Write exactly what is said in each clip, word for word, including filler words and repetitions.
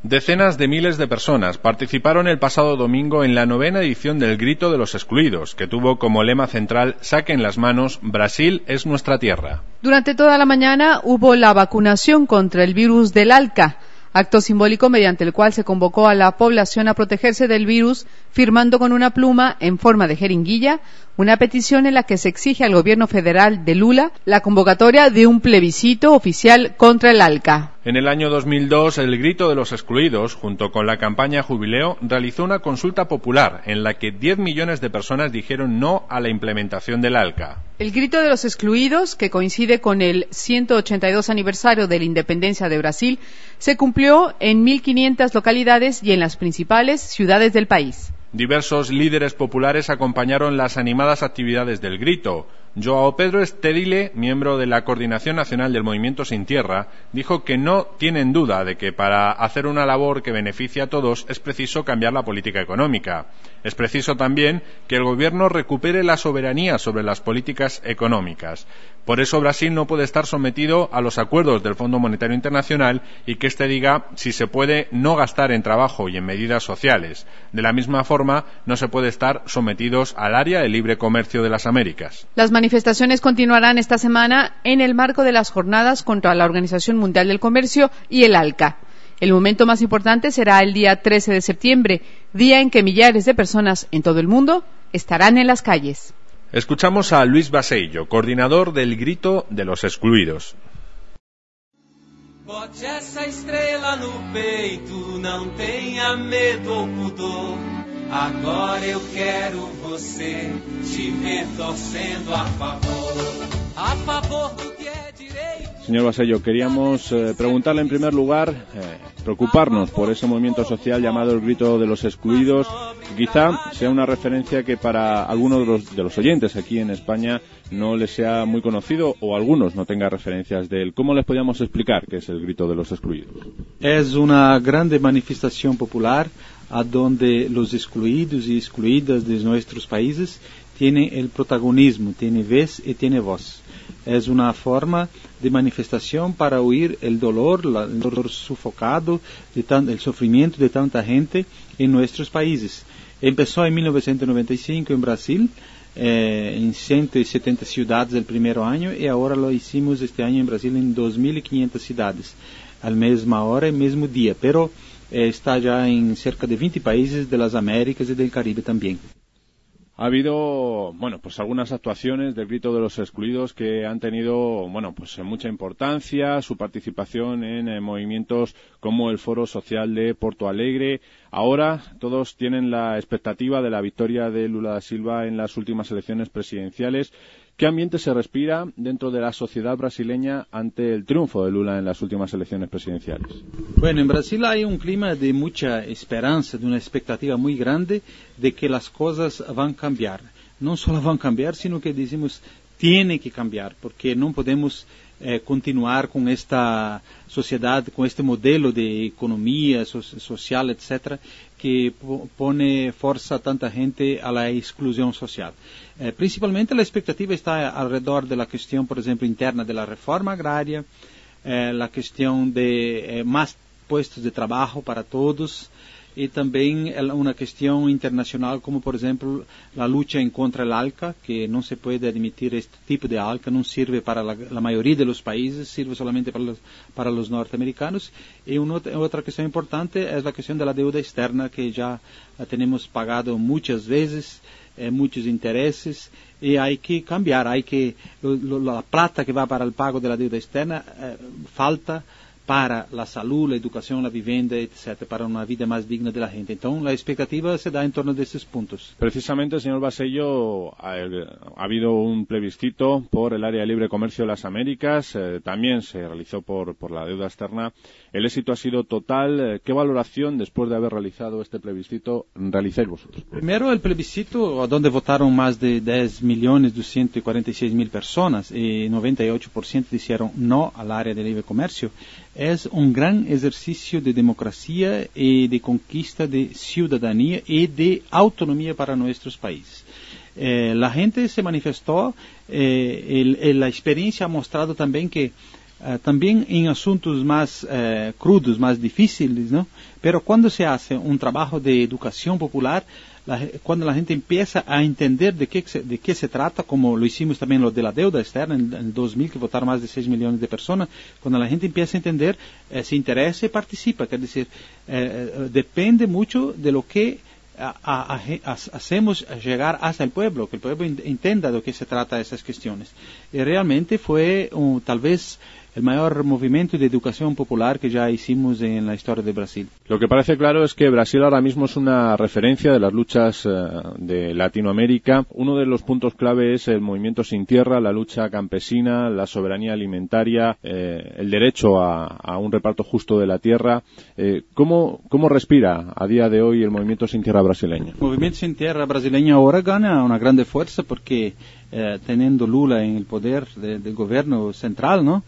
Decenas de miles de personas participaron el pasado domingo en la novena edición del Grito de los Excluidos, que tuvo como lema central "Saquen las manos, Brasil es nuestra tierra". Durante toda la mañana hubo la vacunación contra el virus del ALCA, acto simbólico mediante el cual se convocó a la población a protegerse del virus, firmando con una pluma en forma de jeringuilla una petición en la que se exige al gobierno federal de Lula la convocatoria de un plebiscito oficial contra el ALCA. En el año dos mil dos, el Grito de los Excluidos, junto con la campaña Jubileo, realizó una consulta popular en la que diez millones de personas dijeron no a la implementación del ALCA. El Grito de los Excluidos, que coincide con el ciento ochenta y dos aniversario de la independencia de Brasil, se cumplió en mil quinientas localidades y en las principales ciudades del país. Diversos líderes populares acompañaron las animadas actividades del grito. Joao Pedro Estedile, miembro de la Coordinación Nacional del Movimiento Sin Tierra, dijo que no tienen duda de que para hacer una labor que beneficie a todos es preciso cambiar la política económica. Es preciso también que el gobierno recupere la soberanía sobre las políticas económicas. Por eso Brasil no puede estar sometido a los acuerdos del Fondo Monetario Internacional y que éste diga si se puede no gastar en trabajo y en medidas sociales. De la misma forma, no se puede estar sometidos al área de libre comercio de las Américas. Las manifestaciones continuarán esta semana en el marco de las jornadas contra la Organización Mundial del Comercio y el ALCA. El momento más importante será el día trece de septiembre, día en que millares de personas en todo el mundo estarán en las calles. Escuchamos a Luis Basello, coordinador del Grito de los Excluidos. Bote essa estrela no peito, não tenha medo ou pudor. Agora eu quero você te ver torcendo a favor, a favor do que é direito. Señor Basello, queríamos eh, preguntarle en primer lugar, eh, preocuparnos por ese movimiento social llamado el Grito de los Excluidos, que quizá sea una referencia que para algunos de los, de los oyentes aquí en España no les sea muy conocido o algunos no tengan referencias de él. ¿Cómo les podríamos explicar qué es el Grito de los Excluidos? Es una grande manifestación popular a donde los excluidos y excluidas de nuestros países tienen el protagonismo, tienen vez y tienen voz. Es una forma de manifestación para huir el dolor, la, el dolor sufocado, de tan, el sufrimiento de tanta gente en nuestros países. Empezó en mil novecientos noventa y cinco en Brasil, eh, en ciento setenta ciudades el primer año, y ahora lo hicimos este año en Brasil en dos mil quinientas ciudades, al misma hora y mismo día, pero eh, está ya en cerca de veinte países de las Américas y del Caribe también. Ha habido, bueno, pues algunas actuaciones del Grito de los Excluidos que han tenido, bueno, pues mucha importancia, su participación en eh, movimientos como el Foro Social de Porto Alegre. Ahora todos tienen la expectativa de la victoria de Lula da Silva en las últimas elecciones presidenciales. ¿Qué ambiente se respira dentro de la sociedad brasileña ante el triunfo de Lula en las últimas elecciones presidenciales? Bueno, en Brasil hay un clima de mucha esperanza, de una expectativa muy grande de que las cosas van a cambiar. No solo van a cambiar, sino que decimos, tiene que cambiar, porque no podemos eh, continuar con esta sociedad, con este modelo de economía so social, etcétera, que pone fuerza a tanta gente a la exclusión social. Eh, principalmente la expectativa está alrededor de la cuestión, por ejemplo, interna de la reforma agraria, eh, la cuestión de eh, más puestos de trabajo para todos, y también una cuestión internacional como, por ejemplo, la lucha en contra del ALCA, que no se puede admitir este tipo de ALCA, no sirve para la, la mayoría de los países, sirve solamente para los, para los norteamericanos. Y una, otra cuestión importante es la cuestión de la deuda externa, que ya la tenemos pagado muchas veces, eh, muchos intereses, y hay que cambiar, hay que, lo, lo, la plata que va para el pago de la deuda externa eh, falta para la salud, la educación, la vivienda, etcétera, para una vida más digna de la gente. Entonces, la expectativa se da en torno de estos puntos. Precisamente, señor Basello, ha, ha habido un plebiscito por el área de libre comercio de las Américas, eh, también se realizó por, por la deuda externa. El éxito ha sido total. ¿Qué valoración, después de haber realizado este plebiscito, realizáis vosotros? Primero, el plebiscito, donde votaron más de diez millones doscientos cuarenta y seis mil personas, y noventa y ocho por ciento dijeron no al área de libre comercio, es un gran ejercicio de democracia y de conquista de ciudadanía y de autonomía para nuestros países. Eh, la gente se manifestó, eh, el, el, la experiencia ha mostrado también que uh, también en asuntos más uh, crudos, más difíciles, ¿no? Pero cuando se hace un trabajo de educación popular, la, cuando la gente empieza a entender de qué, de qué se trata, como lo hicimos también lo de la deuda externa en, en dos mil, que votaron más de seis millones de personas, cuando la gente empieza a entender, eh, se interesa y participa, es decir, eh, depende mucho de lo que a, a, a, hacemos llegar hasta el pueblo, que el pueblo entienda de qué se trata esas cuestiones. Y realmente fue um, tal vez el mayor movimiento de educación popular que ya hicimos en la historia de Brasil. Lo que parece claro es que Brasil ahora mismo es una referencia de las luchas eh, de Latinoamérica. Uno de los puntos clave es el movimiento sin tierra, la lucha campesina, la soberanía alimentaria, eh, el derecho a, a un reparto justo de la tierra. Eh, ¿cómo, ¿Cómo respira a día de hoy el movimiento sin tierra brasileño? El movimiento sin tierra brasileño ahora gana una grande fuerza porque eh, teniendo Lula en el poder de, del gobierno central, ¿no?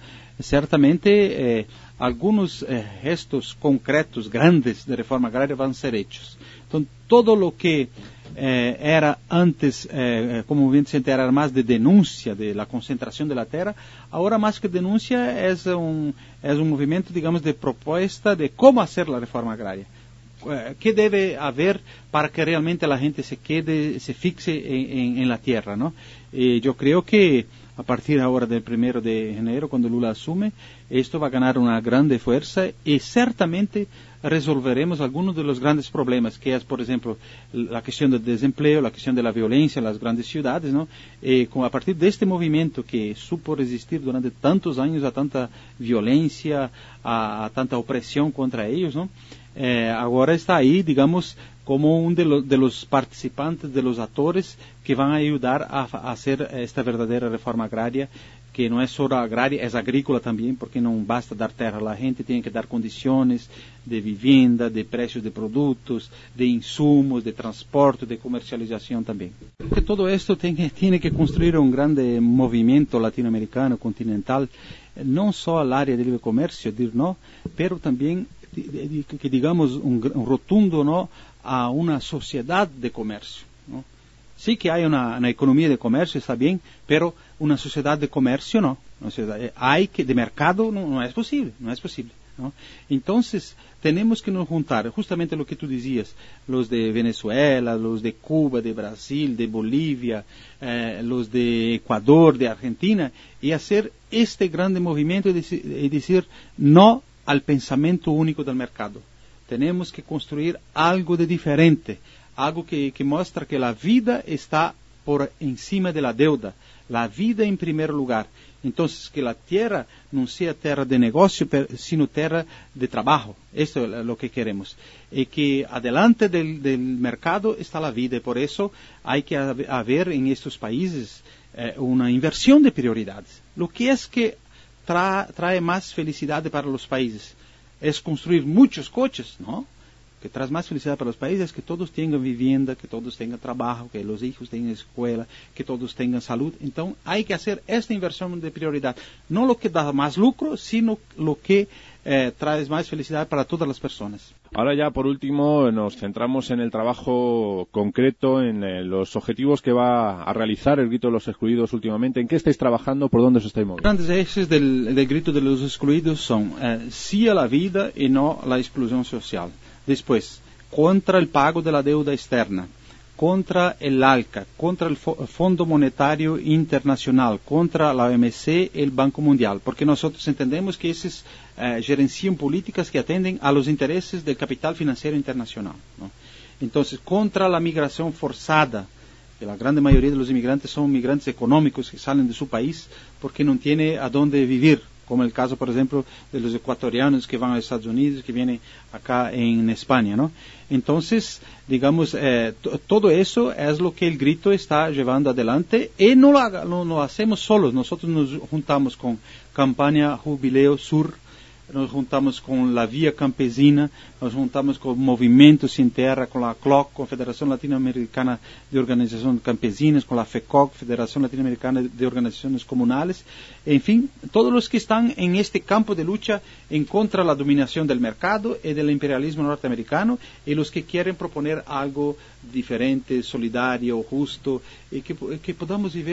Certamente eh, algunos eh, gestos concretos, grandes de reforma agraria van a ser hechos. Entonces, todo lo que eh, era antes, eh, como movimiento sin tierra, era más de denuncia de la concentración de la tierra, ahora más que denuncia es un, es un movimiento, digamos, de propuesta de cómo hacer la reforma agraria. ¿Qué debe haber para que realmente la gente se quede, se fixe en, en, en la tierra, ¿no? Eh, yo creo que a partir ahora del primero de enero, cuando Lula asume, esto va a ganar una grande fuerza y certamente resolveremos algunos de los grandes problemas, que es, por ejemplo, la cuestión del desempleo, la cuestión de la violencia en las grandes ciudades, ¿no? Eh, con, a partir de este movimiento que supo resistir durante tantos años a tanta violencia, a, a tanta opresión contra ellos, ¿no? Eh, ahora está ahí, digamos, como uno de, lo, de los participantes, de los actores que van a ayudar a, a hacer esta verdadera reforma agraria, que no es solo agraria, es agrícola también, porque no basta dar terra a la gente, tiene que dar condiciones de vivienda, de precios de productos, de insumos, de transporte, de comercialización también. Porque todo esto tiene, tiene que construir un grande movimiento latinoamericano, continental, no solo al área de libre comercio, dir no, pero también que digamos un, un rotundo no a una sociedad de comercio, ¿no? Sí que hay una, una economía de comercio, está bien, pero una sociedad de comercio no, una sociedad, hay que de mercado no, no es posible, no es posible, ¿no? Entonces tenemos que nos juntar, justamente lo que tú decías, los de Venezuela, los de Cuba, de Brasil, de Bolivia, eh, los de Ecuador, de Argentina, y hacer este grande movimiento y decir, y decir no al pensamiento único del mercado. Tenemos que construir algo de diferente, algo que, que muestra que la vida está por encima de la deuda, la vida en primer lugar. Entonces, que la tierra no sea tierra de negocio, sino tierra de trabajo. Esto es lo que queremos. Y que adelante del, del mercado está la vida, y por eso hay que haber en estos países eh, una inversión de prioridades. Lo que es que Tra, trae más felicidad para los países. ¿Es construir muchos coches? No. Que trae más felicidad para los países es que todos tengan vivienda, que todos tengan trabajo, que los hijos tengan escuela, que todos tengan salud. Entonces hay que hacer esta inversión de prioridad. No lo que da más lucro, sino lo que eh, trae más felicidad para todas las personas. Ahora ya, por último, nos centramos en el trabajo concreto, en eh, los objetivos que va a realizar el Grito de los Excluidos últimamente. ¿En qué estáis trabajando? ¿Por dónde os estáis moviendo? Los grandes ejes del, del Grito de los Excluidos son eh, sí a la vida y no a la exclusión social. Después, contra el pago de la deuda externa, contra el ALCA, contra el Fondo Monetario Internacional, contra la O M C y el Banco Mundial, porque nosotros entendemos que esos eh, gerencian políticas que atenden a los intereses del capital financiero internacional, ¿no? Entonces, contra la migración forzada, que la gran mayoría de los inmigrantes son migrantes económicos que salen de su país porque no tienen a dónde vivir, como el caso, por ejemplo, de los ecuatorianos que van a Estados Unidos, que vienen acá en España, ¿no? Entonces, digamos, eh, todo eso es lo que el Grito está llevando adelante y no lo, no lo hacemos solos. Nosotros nos juntamos con Campaña Jubileo Sur, nos juntamos con la Vía Campesina, nos juntamos con Movimiento Sin Tierra, con la C L O C, Confederación Latinoamericana de Organizaciones Campesinas, con la FECOC, Federación Latinoamericana de Organizaciones Comunales, en fin, todos los que están en este campo de lucha en contra de la dominación del mercado y del imperialismo norteamericano, y los que quieren proponer algo diferente, solidario, justo, y que, que podamos vivir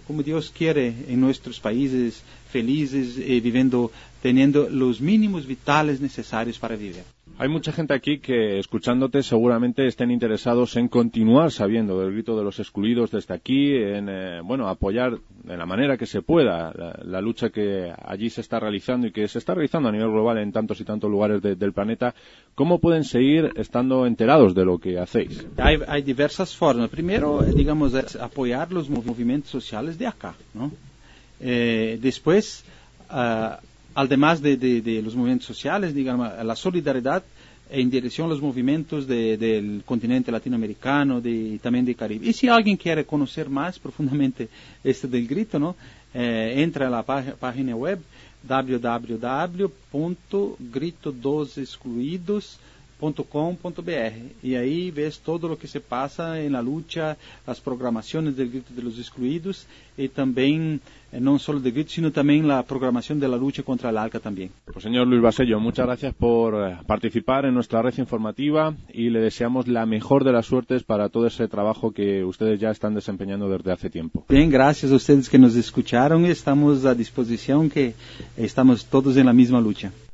como Dios quiere en nuestros países, felices, eh, viviendo, teniendo los mínimos vitales necesarios para vivir. Hay mucha gente aquí que, escuchándote, seguramente estén interesados en continuar sabiendo del grito de los excluidos desde aquí, en, eh, bueno, apoyar de la manera que se pueda la, la lucha que allí se está realizando y que se está realizando a nivel global en tantos y tantos lugares de, del planeta. ¿Cómo pueden seguir estando enterados de lo que hacéis? Hay, hay diversas formas. Primero, digamos, es apoyar los movimientos sociales de acá, ¿no? Eh, después, uh, además de, de, de los movimientos sociales, digamos, la solidaridad en dirección a los movimientos de, del continente latinoamericano, de, también de Caribe. Y si alguien quiere conocer más profundamente este del grito, ¿no? Eh, entra a la pá página web w w w punto grito dos excluidos punto com punto b r y ahí ves todo lo que se pasa en la lucha, las programaciones del grito de los excluidos y también, eh, no solo del grito, sino también la programación de la lucha contra el ALCA también. Pues señor Luis Basello, muchas gracias por eh, participar en nuestra red informativa y le deseamos la mejor de las suertes para todo ese trabajo que ustedes ya están desempeñando desde hace tiempo. Bien, gracias a ustedes que nos escucharon y estamos a disposición, que estamos todos en la misma lucha.